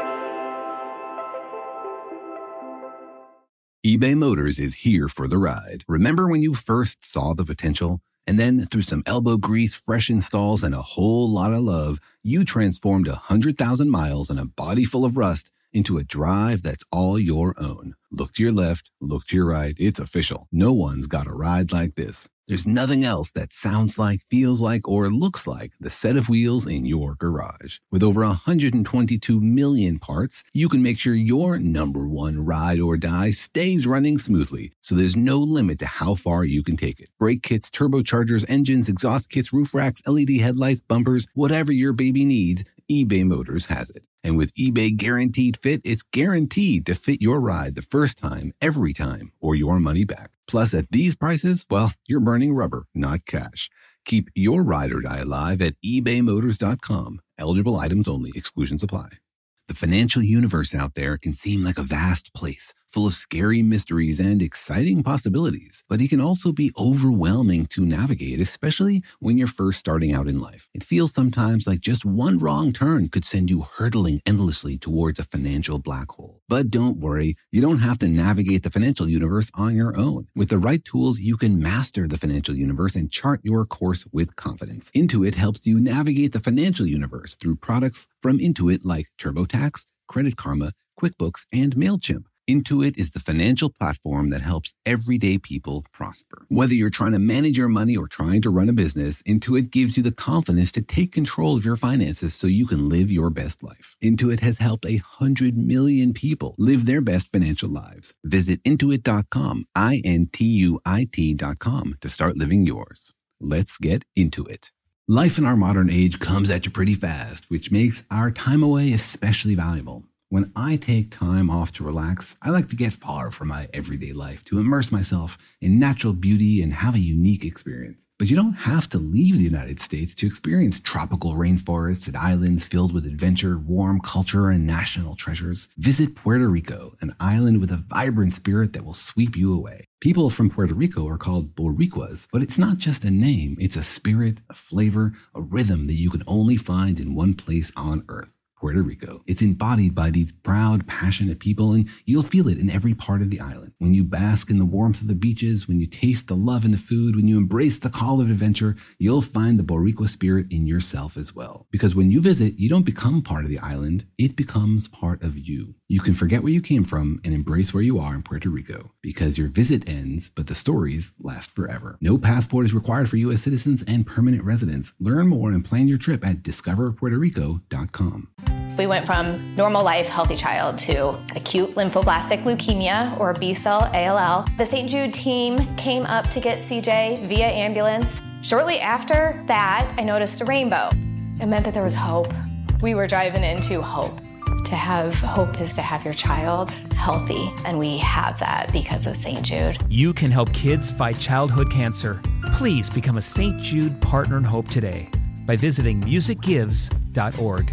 Speaker 1: eBay Motors is here for the ride. Remember when you first saw the potential? And then through some elbow grease, fresh installs, and a whole lot of love, you transformed one hundred thousand miles and a body full of rust into a drive that's all your own. Look to your left, look to your right. It's official. No one's got a ride like this. There's nothing else that sounds like, feels like, or looks like the set of wheels in your garage. With over one hundred twenty-two million parts, you can make sure your number one ride or die stays running smoothly, so there's no limit to how far you can take it. Brake kits, turbochargers, engines, exhaust kits, roof racks, L E D headlights, bumpers, whatever your baby needs, eBay Motors has it. And with eBay Guaranteed Fit, it's guaranteed to fit your ride the first time, every time, or your money back. Plus, at these prices, well, you're burning rubber, not cash. Keep your ride or die alive at ebay motors dot com. Eligible items only. Exclusions apply. The financial universe out there can seem like a vast place, full of scary mysteries and exciting possibilities, but it can also be overwhelming to navigate, especially when you're first starting out in life. It feels sometimes like just one wrong turn could send you hurtling endlessly towards a financial black hole. But don't worry, you don't have to navigate the financial universe on your own. With the right tools, you can master the financial universe and chart your course with confidence. Intuit helps you navigate the financial universe through products from Intuit like TurboTax, Credit Karma, QuickBooks, and MailChimp. Intuit is the financial platform that helps everyday people prosper. Whether you're trying to manage your money or trying to run a business, Intuit gives you the confidence to take control of your finances so you can live your best life. Intuit has helped a hundred million people live their best financial lives. Visit intuit dot com, I N T U I T dot com to start living yours. Let's get into it. Life in our modern age comes at you pretty fast, which makes our time away especially valuable. When I take time off to relax, I like to get far from my everyday life, to immerse myself in natural beauty and have a unique experience. But you don't have to leave the United States to experience tropical rainforests and islands filled with adventure, warm culture, and national treasures. Visit Puerto Rico, an island with a vibrant spirit that will sweep you away. People from Puerto Rico are called Boricuas, but it's not just a name, it's a spirit, a flavor, a rhythm that you can only find in one place on Earth. Puerto Rico. It's embodied by these proud, passionate people, and you'll feel it in every part of the island. When you bask in the warmth of the beaches, when you taste the love in the food, when you embrace the call of adventure, you'll find the Boricua spirit in yourself as well. Because when you visit, you don't become part of the island, it becomes part of you. You can forget where you came from and embrace where you are in Puerto Rico, because your visit ends, but the stories last forever. No passport is required for U S citizens and permanent residents. Learn more and plan your trip at discover puerto rico dot com.
Speaker 11: We went from normal life, healthy child to acute lymphoblastic leukemia, or B-cell A L L. The Saint Jude team came up to get C J via ambulance. Shortly after that, I noticed a rainbow. It meant that there was hope. We were driving into hope. To have hope is to have your child healthy, and we have that because of Saint Jude.
Speaker 12: You can help kids fight childhood cancer. Please become a Saint Jude Partner in Hope today by visiting music gives dot org.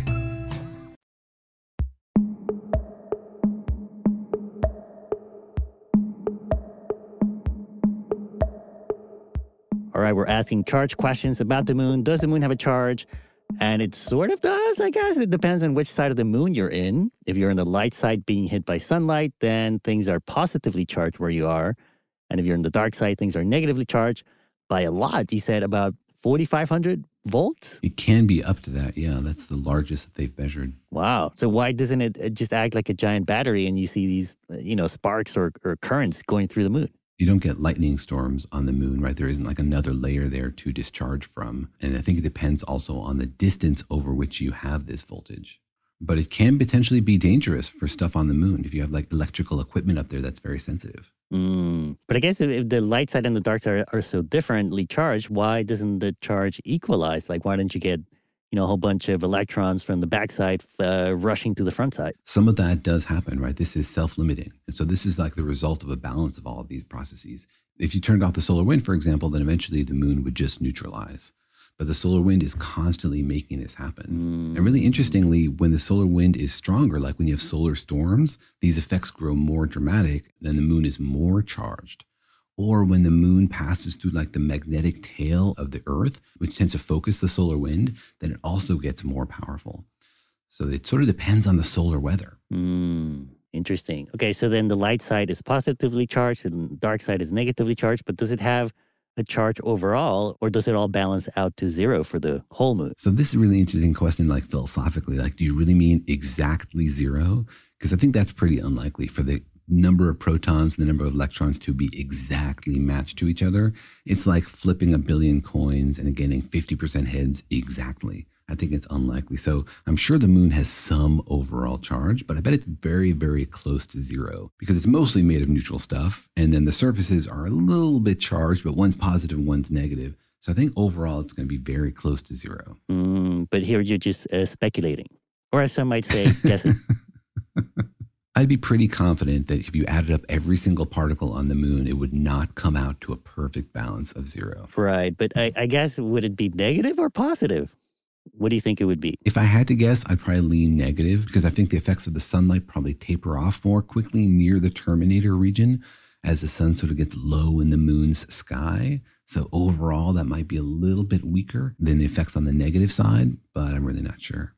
Speaker 4: All right, we're asking charge questions about the moon. Does the moon have a charge? And it sort of does, I guess. It depends on which side of the moon you're in. If you're on the light side being hit by sunlight, then things are positively charged where you are. And if you're on the dark side, things are negatively charged by a lot. You said about forty-five hundred volts?
Speaker 1: It can be up to that, yeah. That's the largest that they've measured.
Speaker 4: Wow. So why doesn't it just act like a giant battery and you see these, you know, sparks or, or currents going through the moon?
Speaker 1: You don't get lightning storms on the moon, right? There isn't like another layer there to discharge from. And I think it depends also on the distance over which you have this voltage. But it can potentially be dangerous for stuff on the moon if you have like electrical equipment up there that's very sensitive.
Speaker 4: Mm. But I guess if, if the light side and the dark side are, are so differently charged, why doesn't the charge equalize? Like, why don't you get, you know, a whole bunch of electrons from the backside uh, rushing to the front side?
Speaker 1: Some of that does happen, right? This is self-limiting. And so this is like the result of a balance of all of these processes. If you turned off the solar wind, for example, then eventually the moon would just neutralize. But the solar wind is constantly making this happen. Mm. And really interestingly, when the solar wind is stronger, like when you have solar storms, these effects grow more dramatic, then the moon is more charged. Or when the moon passes through like the magnetic tail of the Earth, which tends to focus the solar wind, then it also gets more powerful. So it sort of depends on the solar weather.
Speaker 4: Mm. Interesting. Okay, so then the light side is positively charged and the dark side is negatively charged, but does it have a charge overall, or does it all balance out to zero for the whole moon?
Speaker 1: So this is a really interesting question, like philosophically. Like, do you really mean exactly zero? Because I think that's pretty unlikely for the number of protons and the number of electrons to be exactly matched to each other. It's like flipping a billion coins and getting fifty percent heads exactly. I think it's unlikely. So I'm sure the moon has some overall charge, but I bet it's very, very close to zero because it's mostly made of neutral stuff. And then the surfaces are a little bit charged, but one's positive and one's negative. So I think overall it's going to be very close to zero.
Speaker 4: Mm, but here you're just uh, speculating. Or as some might say, guessing.
Speaker 1: I'd be pretty confident that if you added up every single particle on the moon, it would not come out to a perfect balance of zero.
Speaker 4: Right. But I, I guess, would it be negative or positive? What do you think it would be?
Speaker 1: If I had to guess, I'd probably lean negative because I think the effects of the sunlight probably taper off more quickly near the terminator region as the sun sort of gets low in the moon's sky. So overall, that might be a little bit weaker than the effects on the negative side, but I'm really not sure.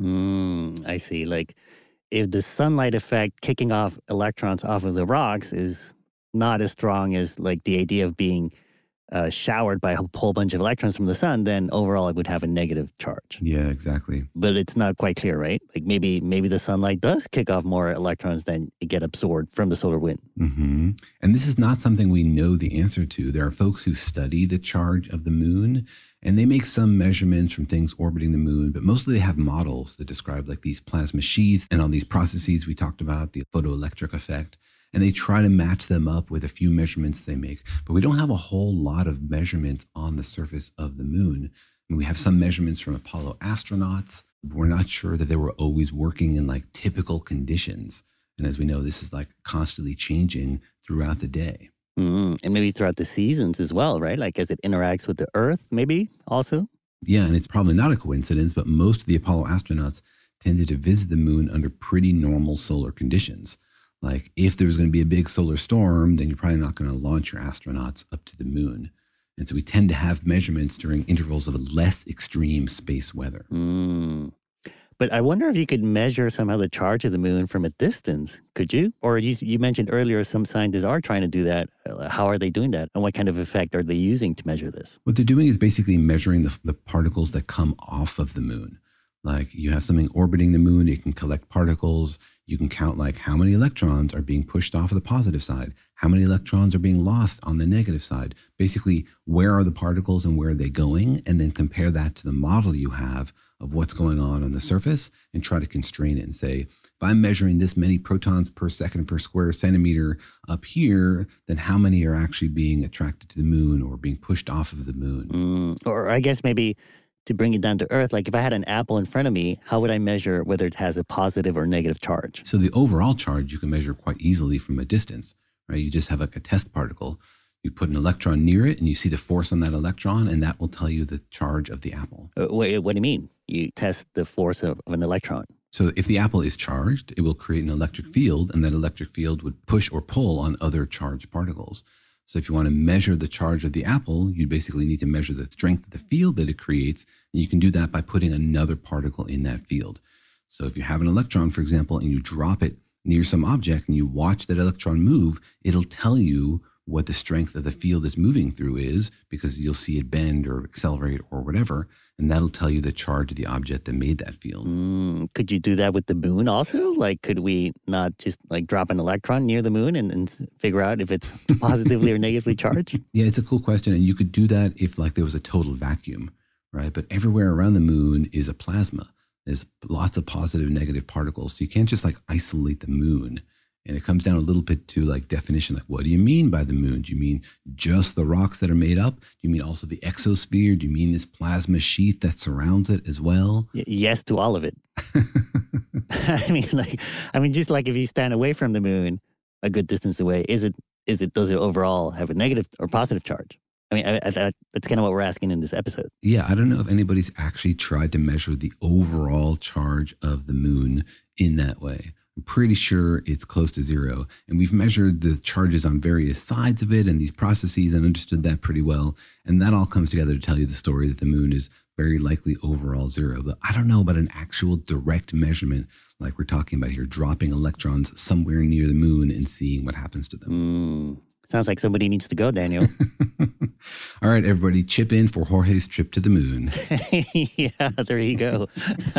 Speaker 4: Mm, I see. Like if the sunlight effect kicking off electrons off of the rocks is not as strong as like the idea of being Uh, showered by a whole bunch of electrons from the sun, then overall it would have a negative charge.
Speaker 1: Yeah, exactly.
Speaker 4: But it's not quite clear, right? Like maybe maybe the sunlight does kick off more electrons than get absorbed from the solar wind.
Speaker 1: Mm-hmm. And this is not something we know the answer to. There are folks who study the charge of the moon, and they make some measurements from things orbiting the moon, but mostly they have models that describe like these plasma sheaths and all these processes we talked about, the photoelectric effect. And they try to match them up with a few measurements they make. But we don't have a whole lot of measurements on the surface of the moon. And we have some measurements from Apollo astronauts. We're not sure that they were always working in like typical conditions. And as we know, this is like constantly changing throughout the day.
Speaker 4: Mm-hmm. And maybe throughout the seasons as well, right? Like as it interacts with the Earth, maybe also?
Speaker 1: Yeah, and it's probably not a coincidence, but most of the Apollo astronauts tended to visit the moon under pretty normal solar conditions. Like if there's going to be a big solar storm, then you're probably not going to launch your astronauts up to the moon. And so we tend to have measurements during intervals of less extreme space weather.
Speaker 4: Mm. But I wonder if you could measure somehow the charge of the moon from a distance. Could you? Or you, you mentioned earlier some scientists are trying to do that. How are they doing that? And what kind of effect are they using to measure this?
Speaker 1: What they're doing is basically measuring the, the particles that come off of the moon. Like you have something orbiting the moon, it can collect particles. You can count like how many electrons are being pushed off of the positive side, how many electrons are being lost on the negative side. Basically, where are the particles and where are they going? And then compare that to the model you have of what's going on on the surface and try to constrain it and say, if I'm measuring this many protons per second per square centimeter up here, then how many are actually being attracted to the moon or being pushed off of the moon?
Speaker 4: Mm, or I guess maybe to bring it down to earth, like if I had an apple in front of me, how would I measure whether it has a positive or negative charge?
Speaker 1: So the overall charge you can measure quite easily from a distance, right? You just have like a test particle. You put an electron near it and you see the force on that electron, and that will tell you the charge of the apple.
Speaker 4: Uh, wait, what do you mean? You test the force of, of an electron.
Speaker 1: So if the apple is charged, it will create an electric field, and that electric field would push or pull on other charged particles. So if you want to measure the charge of the apple, you basically need to measure the strength of the field that it creates. And you can do that by putting another particle in that field. So if you have an electron, for example, and you drop it near some object and you watch that electron move, it'll tell you what the strength of the field it's moving through is, because you'll see it bend or accelerate or whatever. And that'll tell you the charge of the object that made that field.
Speaker 4: Mm, could you do that with the moon also? Like, could we not just like drop an electron near the moon and, and figure out if it's positively or negatively charged?
Speaker 1: Yeah, it's a cool question. And you could do that if like there was a total vacuum, right? But everywhere around the moon is a plasma. There's lots of positive and negative particles. So you can't just like isolate the moon. And it comes down a little bit to like definition, like what do you mean by the moon? Do you mean just the rocks that are made up? Do you mean also the exosphere? Do you mean this plasma sheath that surrounds it as well?
Speaker 4: Y- yes to all of it. I mean, like, I mean, just like if you stand away from the moon a good distance away, is it, is it, does it overall have a negative or positive charge? I mean, I, I, that's kind of what we're asking in this episode.
Speaker 1: Yeah, I don't know if anybody's actually tried to measure the overall charge of the moon in that way. I'm pretty sure it's close to zero. And we've measured the charges on various sides of it and these processes and understood that pretty well. And that all comes together to tell you the story that the moon is very likely overall zero. But I don't know about an actual direct measurement like we're talking about here, dropping electrons somewhere near the moon and seeing what happens to them.
Speaker 4: Mm. Sounds like somebody needs to go, Daniel.
Speaker 1: All right, everybody, chip in for Jorge's trip to the moon.
Speaker 4: Yeah, there you go.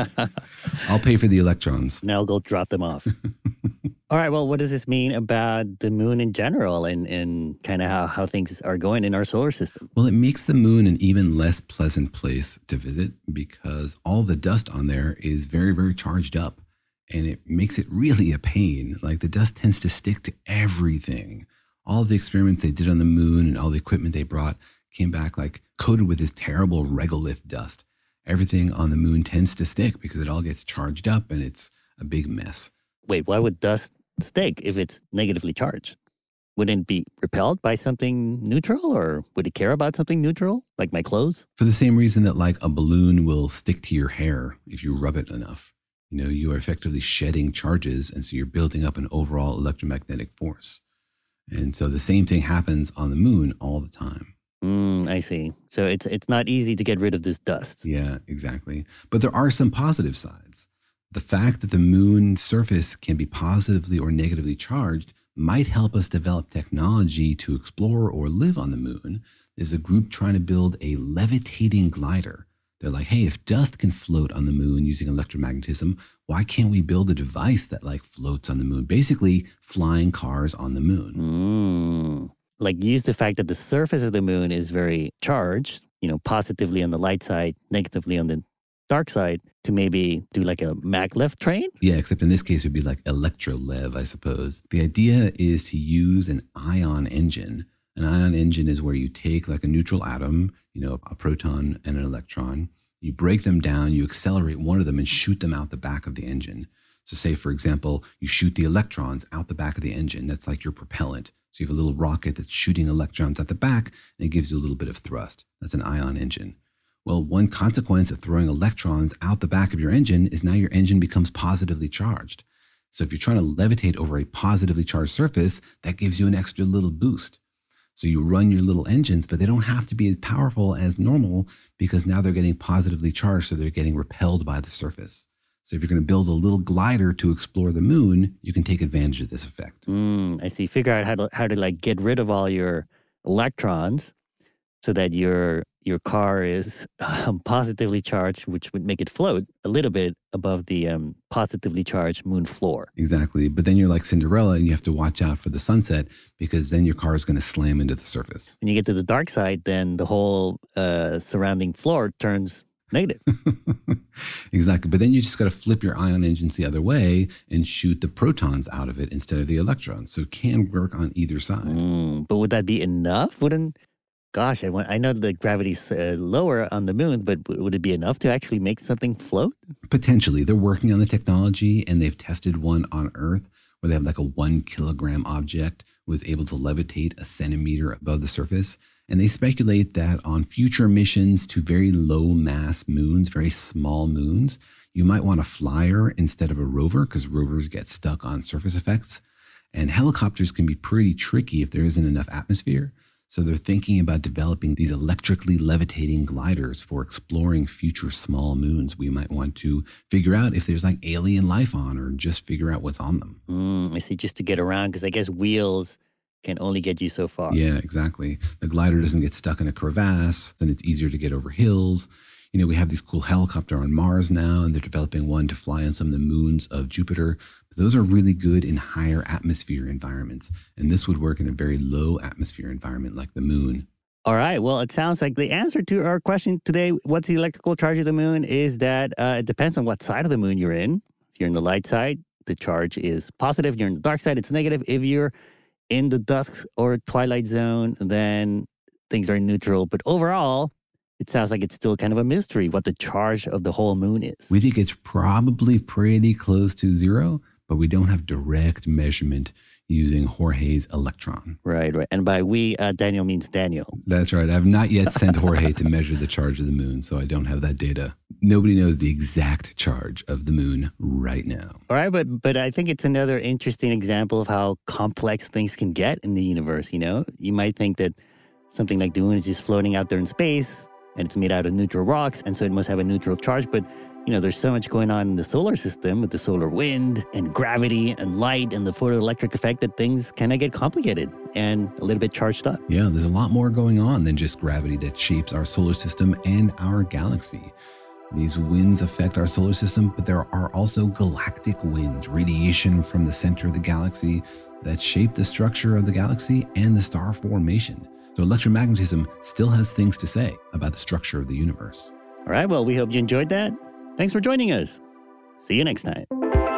Speaker 1: I'll pay for the electrons.
Speaker 4: Now I'll go drop them off. All right, well, what does this mean about the moon in general and, and kind of how, how things are going in our solar system?
Speaker 1: Well, it makes the moon an even less pleasant place to visit because all the dust on there is very, very charged up. And it makes it really a pain. Like the dust tends to stick to everything. All the experiments they did on the moon and all the equipment they brought came back like coated with this terrible regolith dust. Everything on the moon tends to stick because it all gets charged up and it's a big mess.
Speaker 4: Wait, why would dust stick if it's negatively charged? Wouldn't it be repelled by something neutral, or would it care about something neutral, like my clothes?
Speaker 1: For the same reason that like a balloon will stick to your hair if you rub it enough. You know, you are effectively shedding charges, and so you're building up an overall electromagnetic force. And so the same thing happens on the moon all the time.
Speaker 4: Mm, I see. So it's it's not easy to get rid of this dust.
Speaker 1: Yeah, exactly. But there are some positive sides. The fact that the moon's surface can be positively or negatively charged might help us develop technology to explore or live on the moon. There's a group trying to build a levitating glider. They're like, hey, if dust can float on the moon using electromagnetism, why can't we build a device that like floats on the moon? Basically, flying cars on the moon.
Speaker 4: Mm. Like use the fact that the surface of the moon is very charged, you know, positively on the light side, negatively on the dark side, to maybe do like a maglev train?
Speaker 1: Yeah, except in this case, it would be like electrolev, I suppose. The idea is to use an ion engine. An ion engine is where you take like a neutral atom, you know, a proton and an electron. You break them down, you accelerate one of them and shoot them out the back of the engine. So say, for example, you shoot the electrons out the back of the engine. That's like your propellant. So you have a little rocket that's shooting electrons at the back and it gives you a little bit of thrust. That's an ion engine. Well, one consequence of throwing electrons out the back of your engine is now your engine becomes positively charged. So if you're trying to levitate over a positively charged surface, that gives you an extra little boost. So you run your little engines, but they don't have to be as powerful as normal because now they're getting positively charged, so they're getting repelled by the surface. So if you're going to build a little glider to explore the moon, you can take advantage of this effect.
Speaker 4: Mm, I see. Figure out how to how to like get rid of all your electrons so that your your car is um, positively charged, which would make it float a little bit above the um, positively charged moon floor.
Speaker 1: Exactly. But then you're like Cinderella and you have to watch out for the sunset because then your car is going to slam into the surface.
Speaker 4: When you get to the dark side, then the whole uh, surrounding floor turns negative.
Speaker 1: Exactly. But then you just got to flip your ion engines the other way and shoot the protons out of it instead of the electrons. So it can work on either side.
Speaker 4: Mm, but would that be enough? Wouldn't... Gosh, I, want, I know that gravity's uh, lower on the moon, but w- would it be enough to actually make something float?
Speaker 1: Potentially. They're working on the technology, and they've tested one on Earth where they have like a one kilogram object was able to levitate a centimeter above the surface. And they speculate that on future missions to very low mass moons, very small moons, you might want a flyer instead of a rover because rovers get stuck on surface effects. And helicopters can be pretty tricky if there isn't enough atmosphere. So they're thinking about developing these electrically levitating gliders for exploring future small moons we might want to figure out if there's like alien life on or just figure out what's on them.
Speaker 4: Mm, I see, just to get around, because I guess wheels can only get you so far.
Speaker 1: Yeah, exactly. The glider doesn't get stuck in a crevasse, and it's easier to get over hills. You know, we have these cool helicopter on Mars now, and they're developing one to fly on some of the moons of Jupiter. But those are really good in higher atmosphere environments. And this would work in a very low atmosphere environment like the moon.
Speaker 4: All right. Well, it sounds like the answer to our question today, what's the electrical charge of the moon, is that uh, it depends on what side of the moon you're in. If you're in the light side, the charge is positive. If you're in the dark side, it's negative. If you're in the dusk or twilight zone, then things are neutral. But overall, it sounds like it's still kind of a mystery what the charge of the whole moon is.
Speaker 1: We think it's probably pretty close to zero, but we don't have direct measurement using Jorge's electron.
Speaker 4: Right, right. And by we, uh, Daniel means Daniel.
Speaker 1: That's right. I've not yet sent Jorge to measure the charge of the moon, so I don't have that data. Nobody knows the exact charge of the moon right now.
Speaker 4: All right, but but I think it's another interesting example of how complex things can get in the universe, you know? You might think that something like the moon is just floating out there in space, and it's made out of neutral rocks, and so it must have a neutral charge, but you know, there's so much going on in the solar system with the solar wind and gravity and light and the photoelectric effect that things kind of get complicated and a little bit charged up.
Speaker 1: Yeah, there's a lot more going on than just gravity that shapes our solar system and our galaxy. These winds affect our solar system, but there are also galactic winds, radiation from the center of the galaxy that shape the structure of the galaxy and the star formation. So electromagnetism still has things to say about the structure of the universe.
Speaker 4: All right, well, we hope you enjoyed that. Thanks for joining us. See you next time.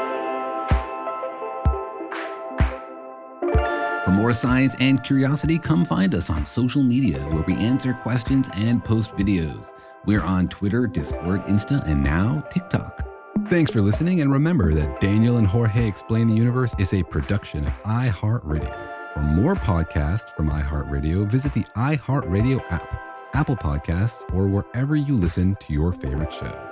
Speaker 1: For more science and curiosity, come find us on social media where we answer questions and post videos. We're on Twitter, Discord, Insta, and now TikTok. Thanks for listening, and remember that Daniel and Jorge Explain the Universe is a production of iHeartRadio. For more podcasts from iHeartRadio, visit the iHeartRadio app, Apple Podcasts, or wherever you listen to your favorite shows.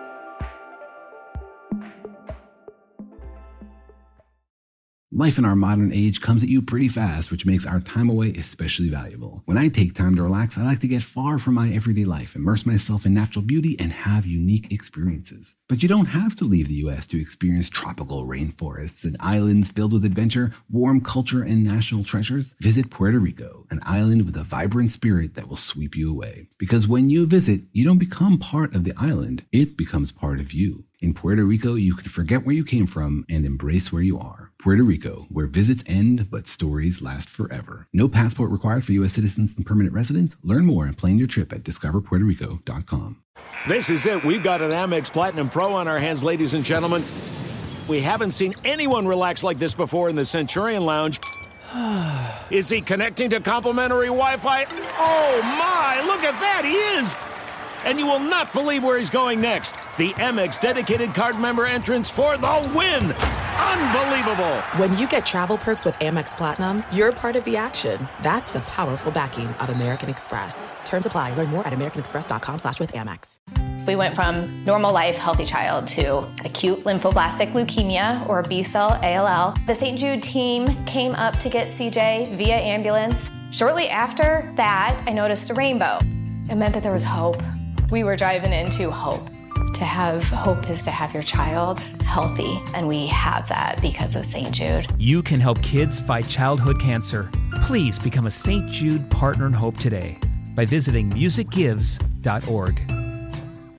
Speaker 1: Life in our modern age comes at you pretty fast, which makes our time away especially valuable. When I take time to relax, I like to get far from my everyday life, immerse myself in natural beauty, and have unique experiences. But you don't have to leave the U S to experience tropical rainforests and islands filled with adventure, warm culture, and national treasures. Visit Puerto Rico, an island with a vibrant spirit that will sweep you away. Because when you visit, you don't become part of the island, it becomes part of you. In Puerto Rico, you can forget where you came from and embrace where you are. Puerto Rico, where visits end, but stories last forever. No passport required for U S citizens and permanent residents. Learn more and plan your trip at discover puerto rico dot com.
Speaker 13: This is it. We've got an Amex Platinum Pro on our hands, ladies and gentlemen. We haven't seen anyone relax like this before in the Centurion Lounge. Is he connecting to complimentary Wi-Fi? Oh, my. Look at that. He is. And you will not believe where he's going next. The Amex dedicated card member entrance for the win. Unbelievable.
Speaker 14: When you get travel perks with Amex Platinum, you're part of the action. That's the powerful backing of American Express. Terms apply. Learn more at americanexpress.com slash with Amex.
Speaker 11: We went from normal life, healthy child to acute lymphoblastic leukemia, or B-cell A L L. The Saint Jude team came up to get C J via ambulance. Shortly after that, I noticed a rainbow. It meant that there was hope. We were driving into hope. To have hope is to have your child healthy, and we have that because of Saint Jude.
Speaker 12: You can help kids fight childhood cancer. Please become a Saint Jude Partner in Hope today by visiting music gives dot org.